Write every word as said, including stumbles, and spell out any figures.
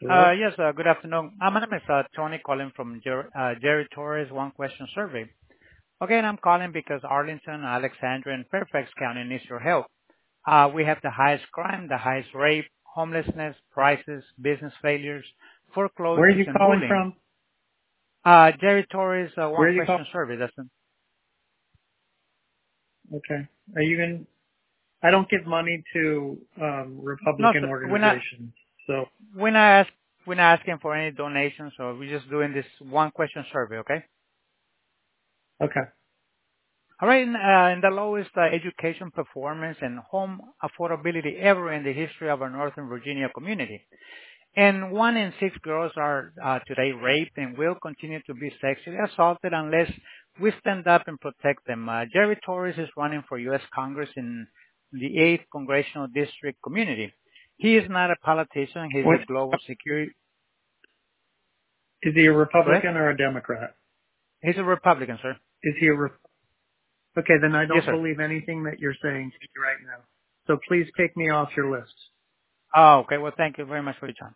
Uh, Hello? Yes, uh, good afternoon. Uh, My name is uh, Tony calling from Jer- uh, Jerry Torres One Question Survey. Okay, and I'm calling because Arlington, Alexandria, and Fairfax County needs your help. Uh, We have the highest crime, the highest rape, homelessness, prices, business failures, Where are foreclosures, you and calling bullying. from? Uh, Jerry Torres uh, Where One are you calling? Question Survey. That's Okay. Are you in? I don't give money to um, no, Republican sir, we're not organizations. So, we're not ask- we're not asking for any donations, so we're just doing this one question survey, okay? okay. All right, and, uh, and the lowest uh, education performance and home affordability ever in the history of our Northern Virginia community. And one in six girls are uh, today raped and will continue to be sexually assaulted unless we stand up and protect them. Uh, Jerry Torres is running for U S Congress in the eighth Congressional District community. He is not a politician. He's What a global security. is he a Go ahead. Republican or a Democrat? He's a Republican, sir. Is he a? Re- okay, then I Yes, don't sir. believe anything that you're saying to me right now. So please take me off your list. Oh, okay. Well, thank you very much for your time.